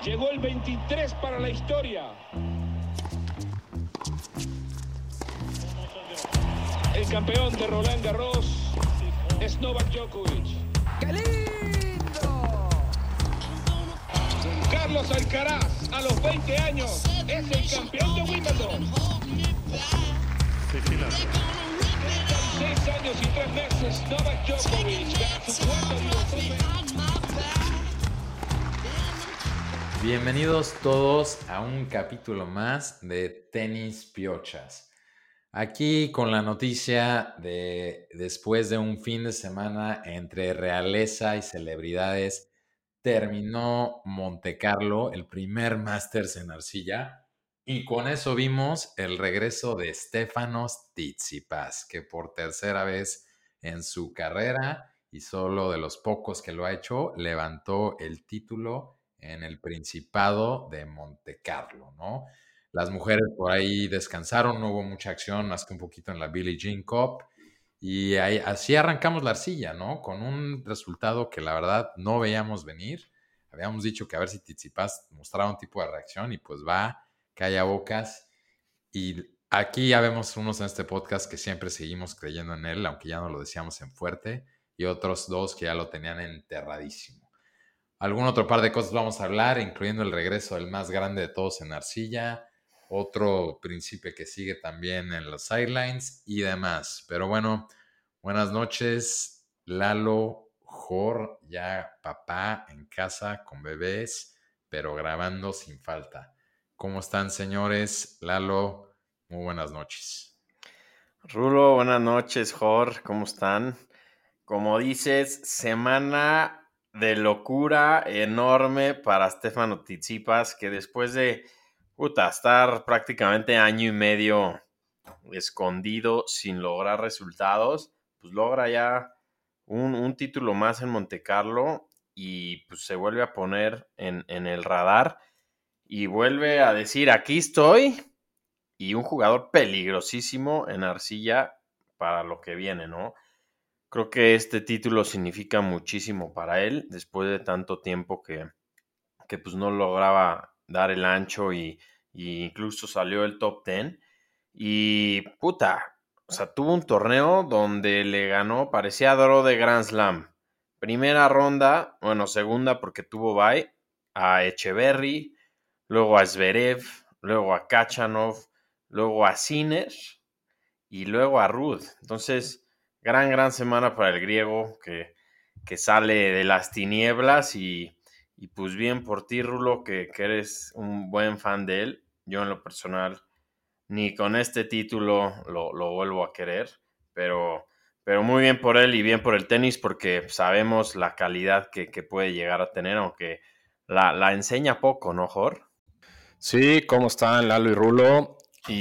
Llegó el 23 para la historia. El campeón de Roland Garros es Novak Djokovic. ¡Qué lindo! Carlos Alcaraz, a los 20 años, es el campeón de Wimbledon. 6 años y 3 meses, Novak Djokovic gana su cuarto Bienvenidos todos a un capítulo más de Tenis Piochas. Aquí con la noticia de después de un fin de semana entre realeza y celebridades, terminó Montecarlo, el primer Masters en arcilla, y con eso vimos el regreso de Stefanos Tsitsipas, que por tercera vez en su carrera y solo de los pocos que lo ha hecho, levantó el título en el Principado de Montecarlo, ¿no? Las mujeres por ahí descansaron, no hubo mucha acción más que un poquito en la Billie Jean Cup. Y ahí, así arrancamos la arcilla, ¿no? Con un resultado que la verdad no veíamos venir. Habíamos dicho que a ver si Tsitsipas mostraba un tipo de reacción y pues va, calla bocas. Y aquí ya vemos unos en este podcast que siempre seguimos creyendo en él, aunque ya no lo decíamos en fuerte, y otros dos que ya lo tenían enterradísimo. Algún otro par de cosas vamos a hablar, incluyendo el regreso del más grande de todos en arcilla, otro príncipe que sigue también en los sidelines y demás. Pero bueno, buenas noches, Lalo, Jor, ya papá en casa con bebés, pero grabando sin falta. ¿Cómo están, señores? Lalo, muy buenas noches. Rulo, buenas noches, Jor, ¿cómo están? Como dices, semana de locura enorme para Stefanos Tsitsipas, que después de estar prácticamente año y medio escondido sin lograr resultados, pues logra ya un título más en Montecarlo y pues se vuelve a poner en el radar y vuelve a decir, aquí estoy, y un jugador peligrosísimo en arcilla para lo que viene, ¿no? Creo que este título significa muchísimo para él, después de tanto tiempo que pues no lograba dar el ancho y incluso salió el top 10. Y o sea, tuvo un torneo donde le ganó, parecía draw de Grand Slam. Primera ronda, bueno, segunda porque tuvo bye, a Echeverry, luego a Zverev, luego a Khachanov, luego a Sinner y luego a Ruud. Entonces, gran semana para el griego que sale de las tinieblas y pues bien por ti, Rulo, que eres un buen fan de él. Yo en lo personal ni con este título lo vuelvo a querer, pero muy bien por él y bien por el tenis porque sabemos la calidad que puede llegar a tener, aunque la enseña poco, ¿no, Jor? Sí, ¿cómo están Lalo y Rulo?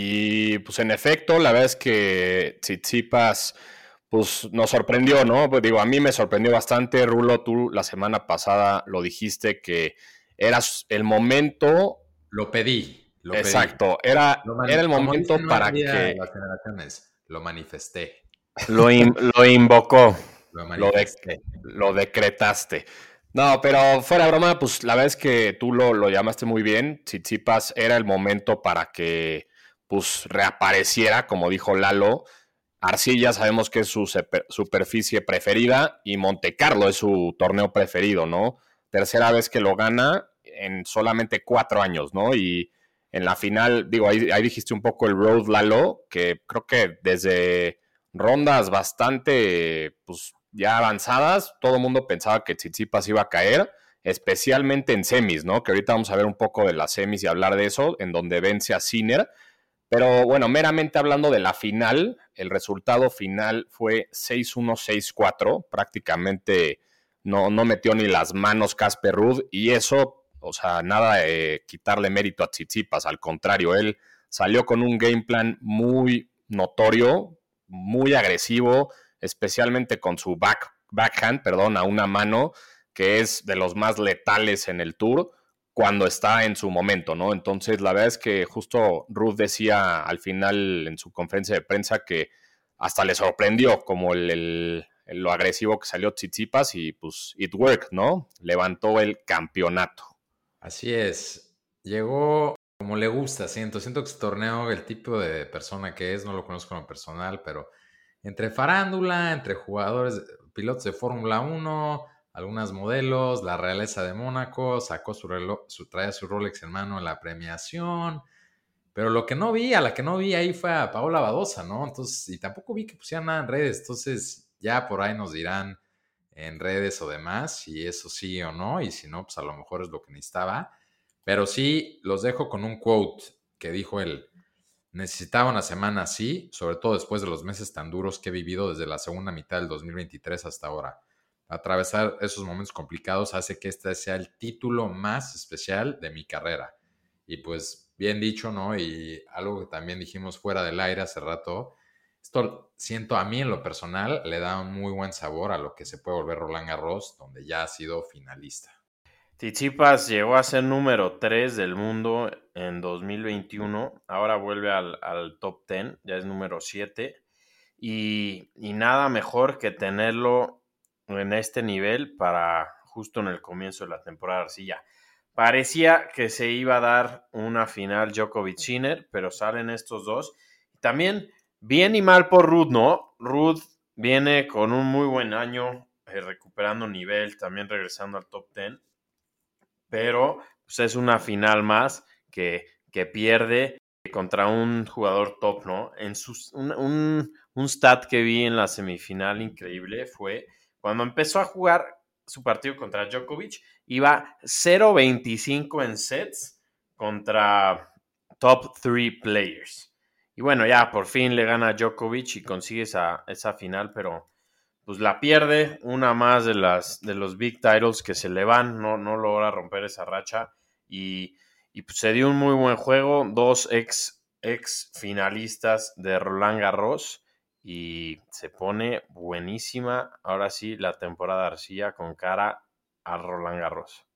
Y pues en efecto, la verdad es que Tsitsipas pues nos sorprendió, ¿no? Pues digo, a mí me sorprendió bastante. Rulo, tú la semana pasada lo dijiste que era el momento. Lo pedí. Exacto, era el momento para que las generaciones, lo manifesté. Lo invocó. Lo manifesté. Lo decretaste. No, pero fuera de broma, pues la verdad es que tú lo llamaste muy bien. Tsitsipas era el momento para que pues reapareciera, como dijo Lalo. Arcilla sabemos que es su superficie preferida y Montecarlo es su torneo preferido, ¿no? Tercera vez que lo gana en solamente 4 años, ¿no? Y en la final, digo, ahí dijiste un poco el road, Lalo, que creo que desde rondas bastante, pues ya avanzadas, todo el mundo pensaba que Tsitsipas iba a caer, especialmente en semis, ¿no? Que ahorita vamos a ver un poco de las semis y hablar de eso, en donde vence a Sinner. Pero bueno, meramente hablando de la final, el resultado final fue 6-1, 6-4. Prácticamente no metió ni las manos Casper Ruud y eso, o sea, nada de quitarle mérito a Tsitsipas. Al contrario, él salió con un game plan muy notorio, muy agresivo, especialmente con su backhand, a una mano, que es de los más letales en el tour cuando está en su momento, ¿no? Entonces, la verdad es que justo Ruud decía al final en su conferencia de prensa que hasta le sorprendió como lo agresivo que salió Tsitsipas y pues it worked, ¿no? Levantó el campeonato. Así es. Llegó como le gusta, siento que este torneo, el tipo de persona que es, no lo conozco en lo personal, pero entre farándula, entre jugadores, pilotos de Fórmula 1, algunas modelos, la realeza de Mónaco, sacó su reloj, traía su Rolex en mano en la premiación, pero lo que no vi, a la que no vi ahí fue a Paola Badosa, ¿no? Entonces, y tampoco vi que pusieran nada en redes, entonces ya por ahí nos dirán en redes o demás si eso sí o no, y si no, pues a lo mejor es lo que necesitaba. Pero sí, los dejo con un quote que dijo él. Necesitaba una semana así, sobre todo después de los meses tan duros que he vivido desde la segunda mitad del 2023 hasta ahora. Atravesar esos momentos complicados hace que este sea el título más especial de mi carrera. Y pues bien dicho, ¿no? Y algo que también dijimos fuera del aire hace rato, esto siento a mí en lo personal le da un muy buen sabor a lo que se puede volver Roland Garros, donde ya ha sido finalista. Tsitsipas llegó a ser número 3 del mundo en 2021. Ahora vuelve al top 10, ya es número 7. Y nada mejor que tenerlo en este nivel para justo en el comienzo de la temporada de arcilla. Parecía que se iba a dar una final Djokovic-Sinner, pero salen estos dos. También bien y mal por Ruud, ¿no? Ruud viene con un muy buen año, recuperando nivel, también regresando al top 10. Pero pues, es una final más que pierde contra un jugador top, ¿no? Un stat que vi en la semifinal increíble fue cuando empezó a jugar su partido contra Djokovic, iba 0-25 en sets contra top 3 players. Y bueno, ya por fin le gana a Djokovic y consigue esa final, pero pues la pierde, una más de los big titles que se le van, no logra romper esa racha y pues se dio un muy buen juego, dos ex finalistas de Roland Garros y se pone buenísima ahora sí la temporada arcilla con cara a Roland Garros.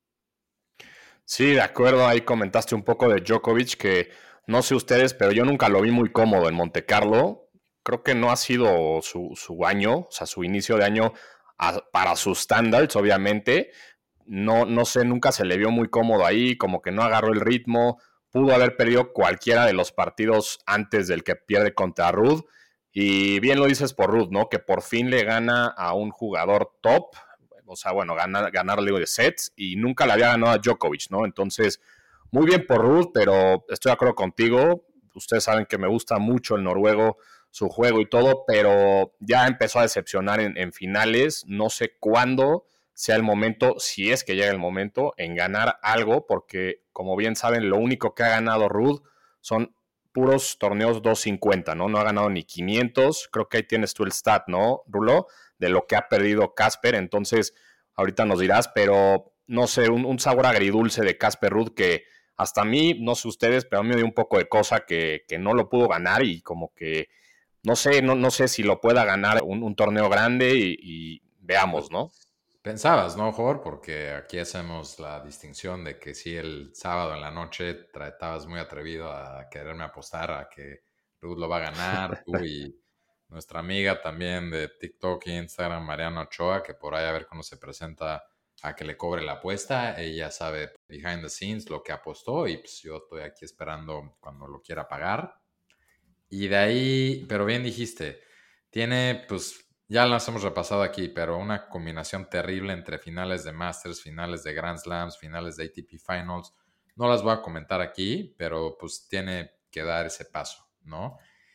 Sí, de acuerdo, ahí comentaste un poco de Djokovic, que no sé ustedes, pero yo nunca lo vi muy cómodo en Monte Carlo. Creo que no ha sido su año, o sea, su inicio de año para sus standards, obviamente. No sé, nunca se le vio muy cómodo ahí, como que no agarró el ritmo. Pudo haber perdido cualquiera de los partidos antes del que pierde contra Ruud. Y bien lo dices por Ruud, ¿no? Que por fin le gana a un jugador top, o sea, bueno, ganarle de sets y nunca le había ganado a Djokovic, ¿no? Entonces, muy bien por Ruud, pero estoy de acuerdo contigo. Ustedes saben que me gusta mucho el noruego, su juego y todo, pero ya empezó a decepcionar en finales. No sé cuándo sea el momento, si es que llega el momento, en ganar algo, porque como bien saben, lo único que ha ganado Ruud son puros torneos 250, ¿no? No ha ganado ni 500. Creo que ahí tienes tú el stat, ¿no, Rulo? De lo que ha perdido Casper. Entonces, ahorita nos dirás, pero no sé, un sabor agridulce de Casper Ruud que hasta a mí, no sé ustedes, pero a mí me dio un poco de cosa que no lo pudo ganar y como que no sé si lo pueda ganar un torneo grande y veamos, ¿no? Pensabas, ¿no, Jor? Porque aquí hacemos la distinción de que si el sábado en la noche tratabas muy atrevido a quererme apostar a que Ruth lo va a ganar, tú y nuestra amiga también de TikTok e Instagram, Mariana Ochoa, que por ahí a ver cuando se presenta a que le cobre la apuesta. Ella sabe behind the scenes lo que apostó y pues yo estoy aquí esperando cuando lo quiera pagar. Y de ahí, pero bien dijiste, tiene, pues ya las hemos repasado aquí, pero una combinación terrible entre finales de Masters, finales de Grand Slams, finales de ATP Finals. No las voy a comentar aquí, pero pues tiene que dar ese paso, ¿no?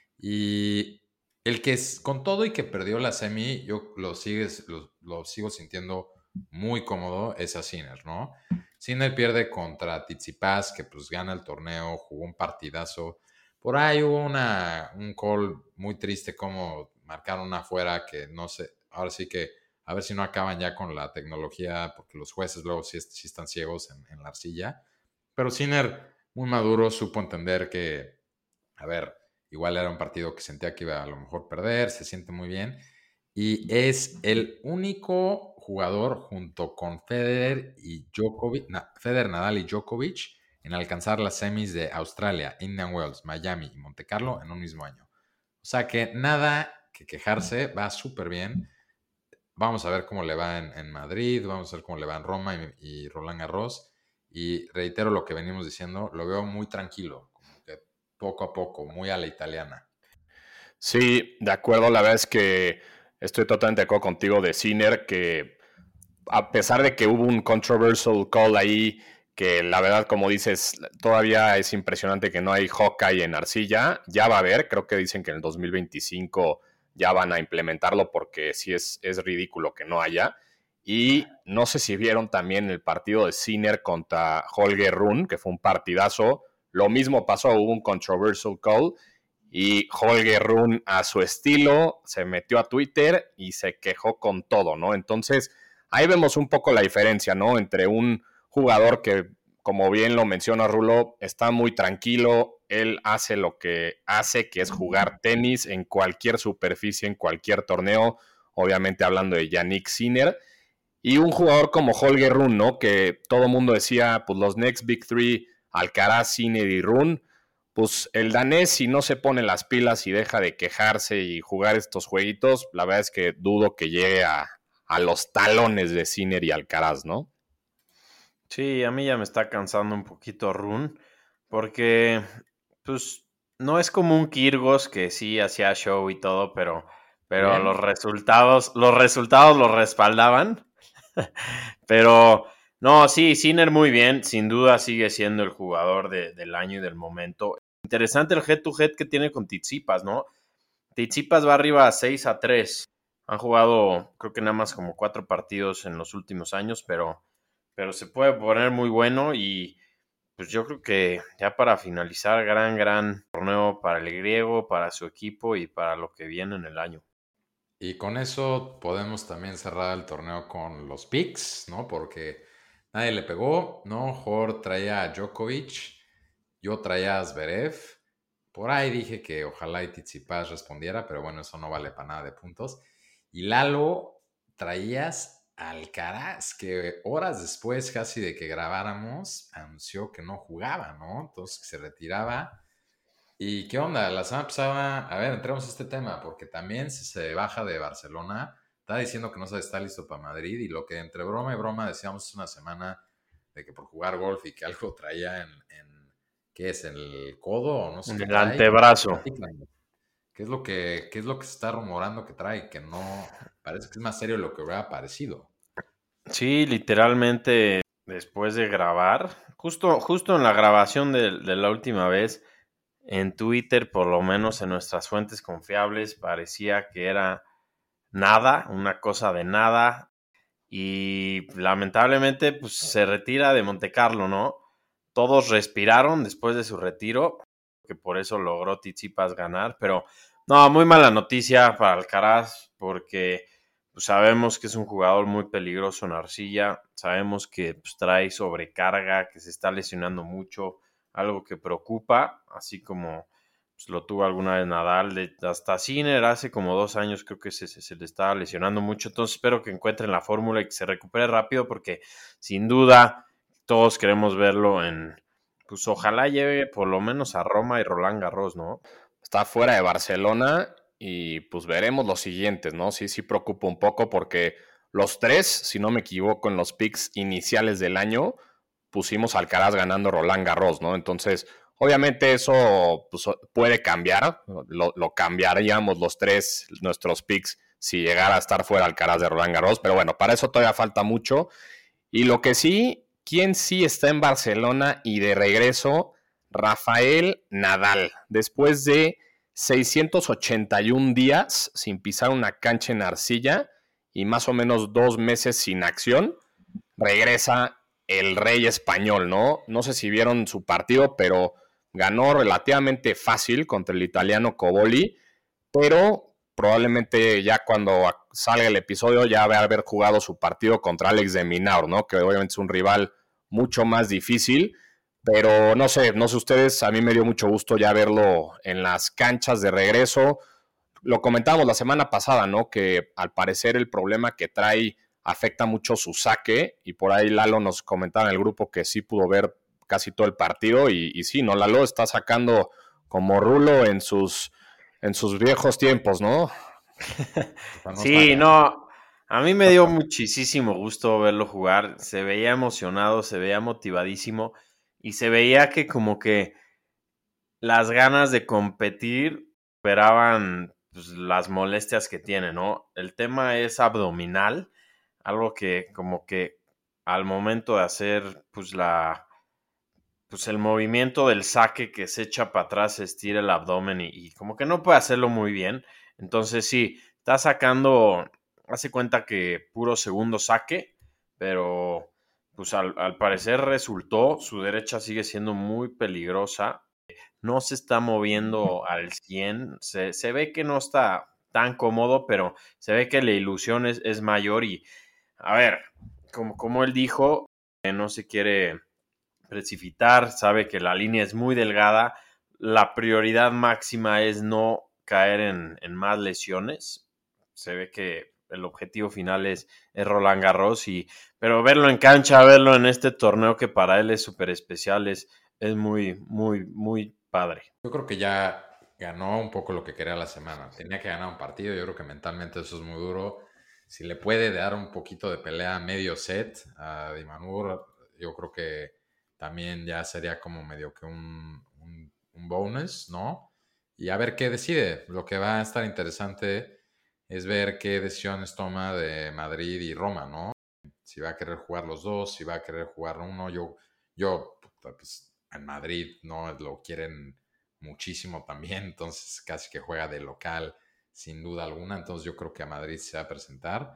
Y el que es, con todo y que perdió la semi, yo lo sigo sintiendo muy cómodo, es a Sinner, ¿no? Sinner pierde contra Tsitsipas, que pues gana el torneo, jugó un partidazo. Por ahí hubo un call muy triste como marcaron una afuera que no sé, ahora sí que a ver si no acaban ya con la tecnología, porque los jueces luego sí están ciegos en la arcilla. Pero Sinner, muy maduro, supo entender que, a ver, igual era un partido que sentía que iba a lo mejor perder, se siente muy bien. Y es el único jugador junto con Federer y Djokovic, Federer, Nadal y Djokovic en alcanzar las semis de Australia, Indian Wells, Miami y Monte Carlo en un mismo año. O sea que nada que quejarse, va súper bien. Vamos a ver cómo le va en Madrid, vamos a ver cómo le va en Roma y Roland Garros. Y reitero lo que venimos diciendo, lo veo muy tranquilo, como que poco a poco, muy a la italiana. Sí, de acuerdo. La verdad es que estoy totalmente de acuerdo contigo de Sinner, que a pesar de que hubo un controversial call ahí, que la verdad, como dices, todavía es impresionante que no hay Hawkeye en arcilla. Ya va a haber, creo que dicen que en el 2025 ya van a implementarlo porque sí es ridículo que no haya. Y no sé si vieron también el partido de Sinner contra Holger Rune, que fue un partidazo. Lo mismo pasó, hubo un controversial call y Holger Rune a su estilo se metió a Twitter y se quejó con todo, ¿no? Entonces, ahí vemos un poco la diferencia, ¿no? Entre un jugador que, como bien lo menciona Rulo, está muy tranquilo, él hace lo que hace, que es jugar tenis en cualquier superficie, en cualquier torneo, obviamente hablando de Yannick Sinner, y un jugador como Holger Rune, ¿no? Que todo el mundo decía, pues los next big three, Alcaraz, Sinner y Rune, pues el danés, si no se pone las pilas y deja de quejarse y jugar estos jueguitos, la verdad es que dudo que llegue a los talones de Sinner y Alcaraz, ¿no? Sí, a mí ya me está cansando un poquito Rune, porque pues no es como un Kyrgios que sí hacía show y todo, pero Bien. los resultados lo respaldaban. Pero no, sí, Sinner muy bien, sin duda sigue siendo el jugador del año y del momento. Interesante el head-to-head que tiene con Tsitsipas, ¿no? Tsitsipas va arriba 6-3. Han jugado, creo que nada más como 4 partidos en los últimos años, pero se puede poner muy bueno y pues yo creo que ya para finalizar, gran torneo para el griego, para su equipo y para lo que viene en el año. Y con eso podemos también cerrar el torneo con los picks, ¿no? Porque nadie le pegó, ¿no? Jor traía a Djokovic, yo traía a Zverev. Por ahí dije que ojalá y Tsitsipas respondiera, pero bueno, eso no vale para nada de puntos. Y Lalo, traías a Alcaraz, que horas después casi de que grabáramos, anunció que no jugaba, ¿no? Entonces que se retiraba. ¿Y qué onda? La semana pasada, a ver, entremos a este tema, porque también se baja de Barcelona, está diciendo que no se está listo para Madrid, y lo que entre broma y broma decíamos una semana de que por jugar golf y que algo traía ¿qué es? ¿El codo o no sé En qué el trae? antebrazo. ¿Qué es lo que se está rumorando que trae? Que no, parece que es más serio de lo que hubiera parecido. Sí, literalmente después de grabar, justo en la grabación de la última vez, en Twitter, por lo menos en nuestras fuentes confiables, parecía que era nada, una cosa de nada. Y lamentablemente, pues se retira de Montecarlo, ¿no? Todos respiraron después de su retiro, que por eso logró Tsitsipas ganar, pero no, muy mala noticia para Alcaraz, porque pues, sabemos que es un jugador muy peligroso en arcilla, sabemos que pues, trae sobrecarga, que se está lesionando mucho, algo que preocupa, así como pues, lo tuvo alguna vez Nadal, hasta Sinner hace como 2 años creo que se le estaba lesionando mucho, entonces espero que encuentren la fórmula y que se recupere rápido, porque sin duda todos queremos verlo pues ojalá lleve por lo menos a Roma y Roland Garros, ¿no? Está fuera de Barcelona y pues veremos los siguientes, ¿no? Sí preocupa un poco porque los tres, si no me equivoco, en los picks iniciales del año pusimos a Alcaraz ganando Roland Garros, ¿no? Entonces, obviamente eso pues, puede cambiar, lo cambiaríamos los tres, nuestros picks, si llegara a estar fuera Alcaraz de Roland Garros, pero bueno, para eso todavía falta mucho. Y lo que sí, ¿quién sí está en Barcelona y de regreso? Rafael Nadal, después de 681 días sin pisar una cancha en arcilla y más o menos 2 meses sin acción, regresa el rey español, ¿no? No sé si vieron su partido, pero ganó relativamente fácil contra el italiano Coboli, pero probablemente ya cuando salga el episodio ya va a haber jugado su partido contra Alex de Minaur, ¿no? Que obviamente es un rival mucho más difícil, pero no sé ustedes, a mí me dio mucho gusto ya verlo en las canchas de regreso. Lo comentamos la semana pasada, ¿no? Que al parecer el problema que trae afecta mucho su saque, y por ahí Lalo nos comentaba en el grupo que sí pudo ver casi todo el partido, y sí, ¿no? Lalo está sacando como Rulo en sus viejos tiempos, ¿no? Sí, no, A mí me dio muchísimo gusto verlo jugar. Se veía emocionado, se veía motivadísimo y se veía que como que las ganas de competir superaban pues, las molestias que tiene, ¿no? El tema es abdominal, algo que como que al momento de hacer pues el movimiento del saque que se echa para atrás, se estira el abdomen y como que no puede hacerlo muy bien. Entonces sí, está sacando, hace cuenta que puro segundo saque, pero pues al parecer resultó, su derecha sigue siendo muy peligrosa, no se está moviendo al 100, se ve que no está tan cómodo, pero se ve que la ilusión es mayor y, a ver, como él dijo, no se quiere precipitar, sabe que la línea es muy delgada, la prioridad máxima es no caer en más lesiones, se ve que el objetivo final es Roland Garros, pero verlo en cancha, verlo en este torneo que para él es súper especial, es muy, muy, muy padre. Yo creo que ya ganó un poco lo que quería la semana. Tenía que ganar un partido. Yo creo que mentalmente eso es muy duro. Si le puede dar un poquito de pelea a medio set a Dimanur, yo creo que también ya sería como medio que un bonus, ¿no? Y a ver qué decide. Lo que va a estar interesante es ver qué decisiones toma de Madrid y Roma, ¿no? Si va a querer jugar los dos, si va a querer jugar uno. Pues, en Madrid no lo quieren muchísimo también, entonces casi que juega de local sin duda alguna, entonces yo creo que a Madrid se va a presentar.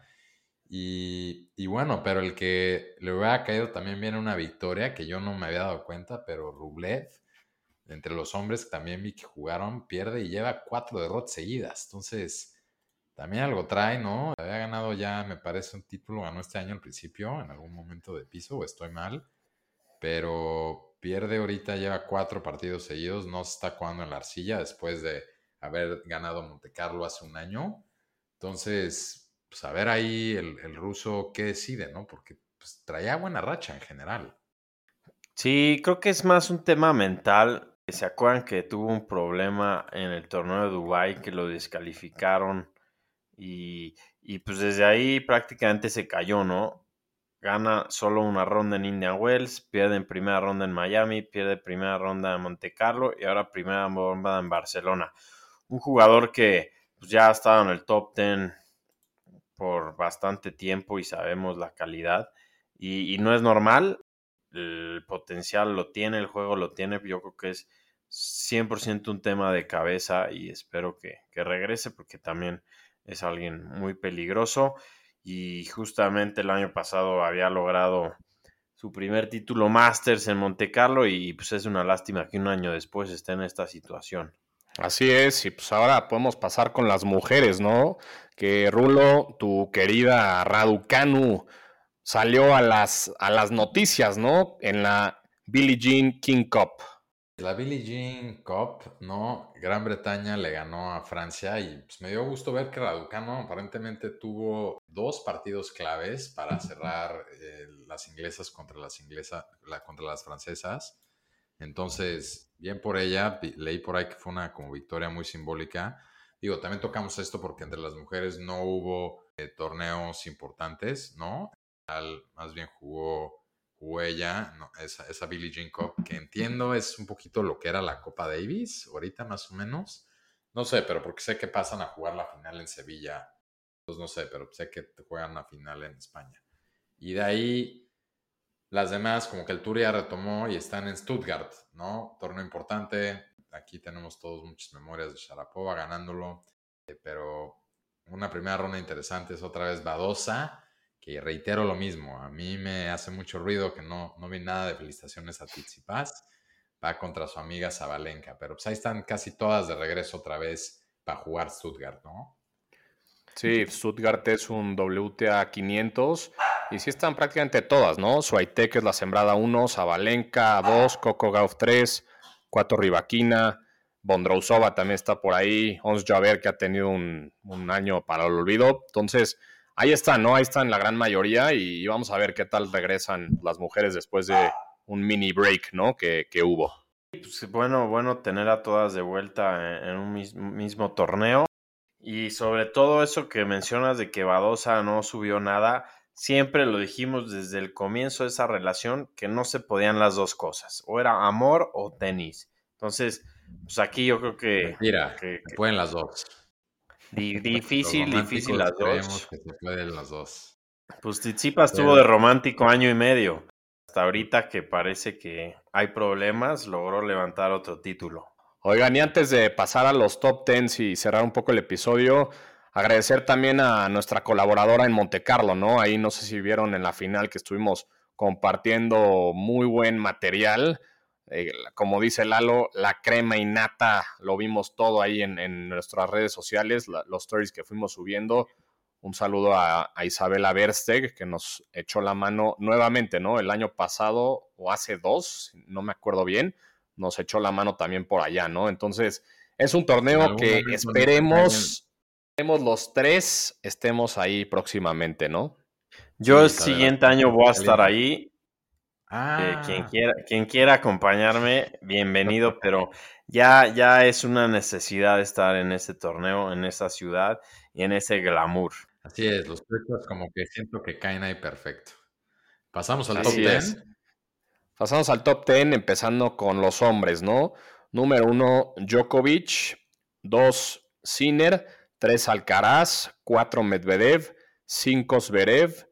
Y bueno, pero el que le hubiera caído también viene una victoria que yo no me había dado cuenta, pero Rublev, entre los hombres que también vi que jugaron, pierde y lleva 4 derrotas seguidas, entonces también algo trae, ¿no? Había ganado ya, me parece, un título, ganó este año al principio, en algún momento de piso, o estoy mal, pero pierde ahorita, lleva 4 partidos seguidos, no se está jugando en la arcilla después de haber ganado Monte Carlo hace un año. Entonces, pues a ver ahí el ruso qué decide, ¿no? Porque pues, traía buena racha en general. Sí, creo que es más un tema mental. ¿Se acuerdan que tuvo un problema en el torneo de Dubái que lo descalificaron? Y pues desde ahí prácticamente se cayó, ¿no? Gana solo una ronda en Indian Wells, pierde en primera ronda en Miami, pierde primera ronda en Monte Carlo y ahora primera ronda en Barcelona. Un jugador que pues, ya ha estado en el top 10 por bastante tiempo y sabemos la calidad. Y no es normal, el potencial lo tiene, el juego lo tiene, yo creo que es 100% un tema de cabeza y espero que regrese porque también es alguien muy peligroso y justamente el año pasado había logrado su primer título Masters en Monte Carlo y pues es una lástima que un año después esté en esta situación. Así es, y pues ahora podemos pasar con las mujeres, ¿no? Que Rulo, tu querida Raducanu, salió a las noticias, ¿no? En la Billie Jean King Cup. La Billie Jean Cup, ¿no? Gran Bretaña le ganó a Francia y pues, me dio gusto ver que Raducanu aparentemente tuvo 2 partidos claves para cerrar las inglesas contra contra las francesas. Entonces, bien por ella, leí por ahí que fue una como victoria muy simbólica. Digo, también tocamos esto porque entre las mujeres no hubo torneos importantes, ¿no? Más bien jugó ella, no, esa Billie Jean Cup, que entiendo es un poquito lo que era la Copa Davis, ahorita más o menos. No sé, pero porque sé que pasan a jugar la final en Sevilla. Pues no sé, pero sé que juegan la final en España. Y de ahí las demás, como que el Tour ya retomó y están en Stuttgart, ¿no? Torneo importante. Aquí tenemos todos muchas memorias de Sharapova ganándolo. Pero una primera ronda interesante es otra vez Badosa, que reitero lo mismo. A mí me hace mucho ruido que no vi nada de felicitaciones a Tsitsipas. Va contra su amiga Zabalenka. Pero pues ahí están casi todas de regreso otra vez para jugar Stuttgart, ¿no? Sí, Stuttgart es un WTA 500 y sí están prácticamente todas, ¿no? Swiatek es la sembrada 1, Zabalenka 2, Coco Gauff 3, 4 Rybakina, Bondrousova también está por ahí, Ons Jabeur que ha tenido un año para el olvido. Entonces, ahí están, ¿no? Ahí están la gran mayoría y vamos a ver qué tal regresan las mujeres después de un mini break, ¿no? Que hubo. Pues bueno tener a todas de vuelta en un mismo torneo. Y sobre todo eso que mencionas de que Badosa no subió nada, siempre lo dijimos desde el comienzo de esa relación que no se podían las dos cosas, o era amor o tenis. Entonces, pues aquí yo creo que... Mentira, que se pueden las dos. difícil Los las creemos dos. que se pueden las dos. Pues Tsitsipas estuvo de romántico año y medio. Hasta ahorita que parece que hay problemas, logró levantar otro título. Oigan, y antes de pasar a los top 10 y cerrar un poco el episodio, agradecer también a nuestra colaboradora en Montecarlo, ¿no? Ahí no sé si vieron en la final que estuvimos compartiendo muy buen material. Como dice Lalo, la crema y nata, lo vimos todo ahí en nuestras redes sociales, los stories que fuimos subiendo. Un saludo a Isabela Versteg, que nos echó la mano nuevamente, ¿no? El año pasado, o hace 2, no me acuerdo bien, nos echó la mano también por allá, ¿no? Entonces, es un torneo que esperemos los 3 estemos ahí próximamente, ¿no? Yo Sí, el siguiente año voy a estar ahí. Quien quiera acompañarme, bienvenido, pero ya es una necesidad estar en ese torneo, en esa ciudad y en ese glamour. Así es, los precios como que siento que caen ahí perfecto. Pasamos al top Así 10. es. Pasamos al top 10, empezando con los hombres, ¿no? Número 1, Djokovic. 2, Sinner. 3, Alcaraz. 4, Medvedev. 5, Zverev.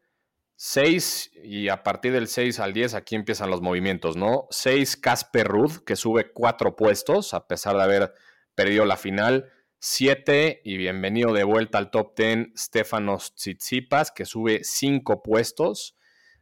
6, y a partir del 6 al 10, aquí empiezan los movimientos, ¿no? 6, Casper Ruud, que sube 4 puestos, a pesar de haber perdido la final. 7, y bienvenido de vuelta al top 10, Stefanos Tsitsipas, que sube 5 puestos.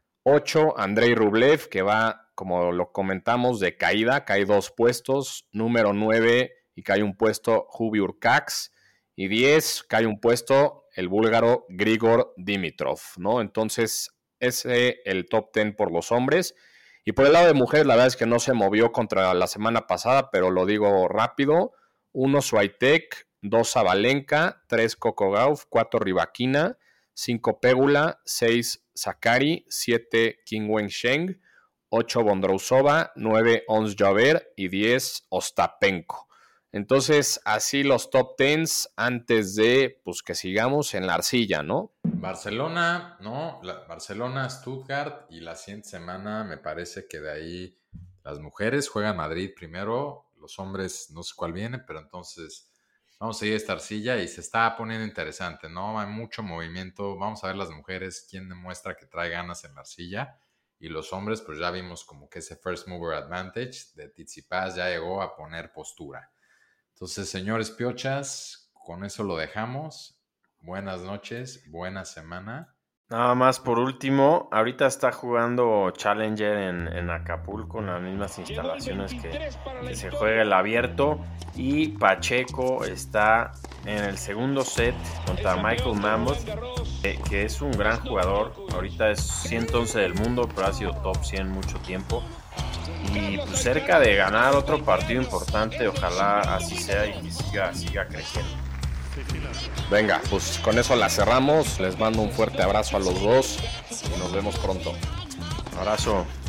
8, Andrei Rublev, que va, como lo comentamos, de caída, cae 2 puestos. Número 9, y cae un puesto, Hubi Urcax. Y 10, cae un puesto, el búlgaro Grigor Dimitrov, ¿no? Entonces, ese el top 10 por los hombres. Y por el lado de mujeres, la verdad es que no se movió contra la semana pasada, pero lo digo rápido. 1, Swiatek. 2, Sabalenka. 3, Coco Gauff. 4, Rybakina. 5, Pegula. 6, Sakkari. 7, Qin Wensheng. 8, Bondrousova. 9, Ons Jabeur. Y 10, Ostapenko. Entonces, así los top 10 antes de, pues, que sigamos en la arcilla, ¿no? Barcelona, ¿no? Barcelona, Stuttgart, y la siguiente semana me parece que de ahí las mujeres juegan Madrid primero, los hombres no sé cuál viene, pero entonces vamos a seguir esta arcilla y se está poniendo interesante, ¿no? Hay mucho movimiento, vamos a ver las mujeres, quién demuestra que trae ganas en la arcilla, y los hombres, pues ya vimos como que ese first mover advantage de Tsitsipas ya llegó a poner postura. Entonces, señores piochas, con eso lo dejamos. Buenas noches, buena semana. Nada más por último, ahorita está jugando Challenger en Acapulco, en las mismas instalaciones que se juega el abierto. Y Pacheco está en el segundo set contra Michael Mammoth, que es un gran jugador. Ahorita es 111 del mundo, pero ha sido top 100 mucho tiempo. Y pues cerca de ganar otro partido importante, ojalá así sea y siga creciendo. Venga, pues con eso la cerramos. Les mando un fuerte abrazo a los dos y nos vemos pronto. Abrazo.